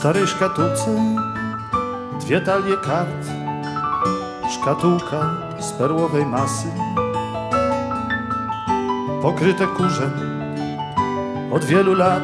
starej szkatułce 2 talie kart, szkatułka z perłowej masy, pokryte kurzem od wielu lat.